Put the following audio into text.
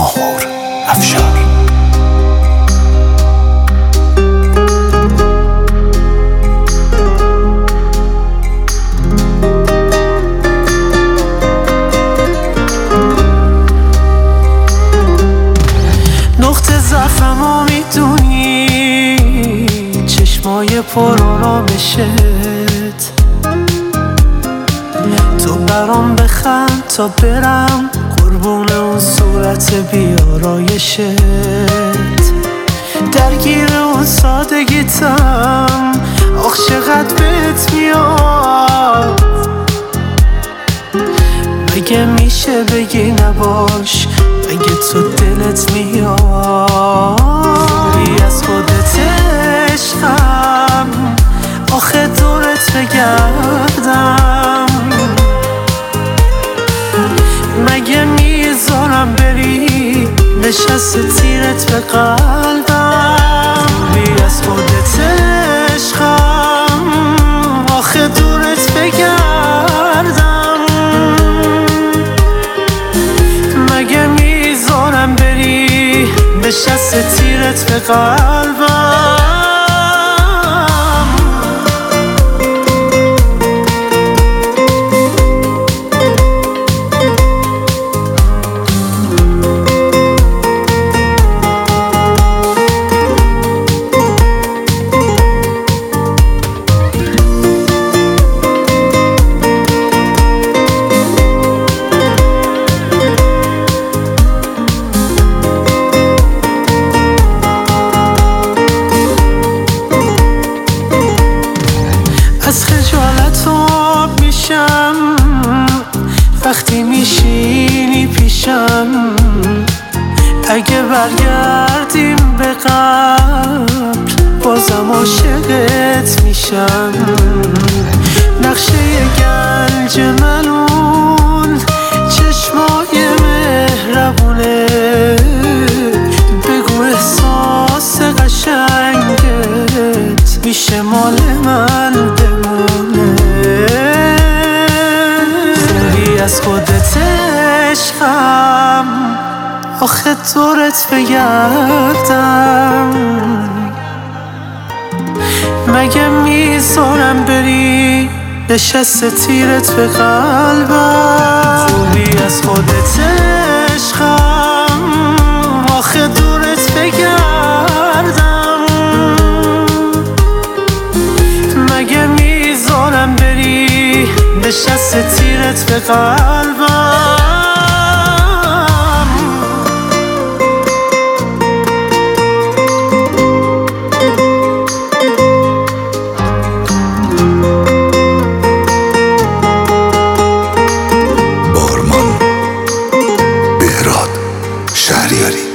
ماهور افشار. نقطه ضعفمو میدونی، چشمای پر آرامشت، تو برام بخند تا برم قربون اون صورت بیارایشت. درگیر اون سادگیتم، آخ چقدر بهت میاد. مگه میشه بگی نباش، مگه تو دلت میاد؟ خوبی از خودت عشقم، آخه دورت بگردم. مگه میذارم بری نشسته تیرت به قلبم؟ خوبی از خودت عشقم، آخه دورت بگردم. مگه میذارم بری نشسته تیرت به قلبم؟ از خجالت آب میشم وقتی میشینی پیشم. اگه برگردیم به قبل بازم عاشقت میشم. نقشه گنج ملون چشمای مهربونه، بگو احساس قشنگت میشه مال من بمونه. خوبی از خودت عشقم، آخه دورت بگردم. مگه میذارم بری نشسته تیرت به قلبم؟ خوبی از خودت عشقم، آخه دورت بگردم. مگه میذارم بری نشسته تیرت به قلبم؟ بهراد شهریاری.